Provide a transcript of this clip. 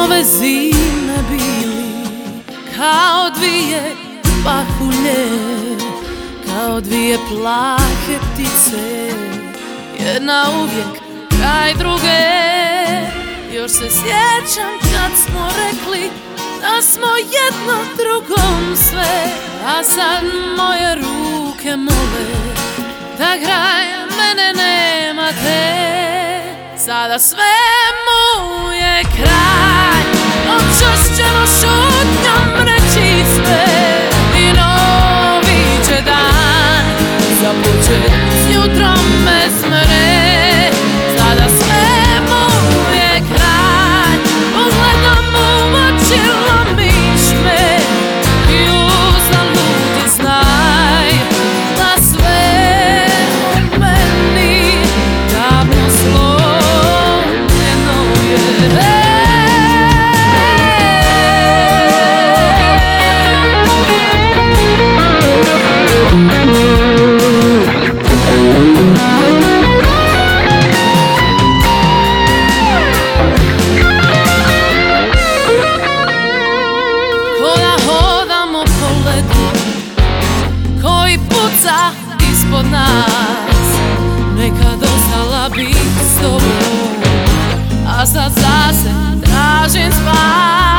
ove zime bili kao dvije pahulje, kao dvije plahe ptice, jedna uvijek kraj druge. Još se sjećam kad smo rekli da smo jedno drugom sve, a sad moje ruke mole da kraj mene nema te. Sada svemu je kraj, noćas ćemo šutnjom reći sve i novi će dan započet s jutrom bez mene. Sada svemu je kraj, pogledam u oči lomiš me i uzalud znaj da sve u meni davno slomljeno je. Ispod nas nekad ostala bih s tobom, a sad zase tražim spas.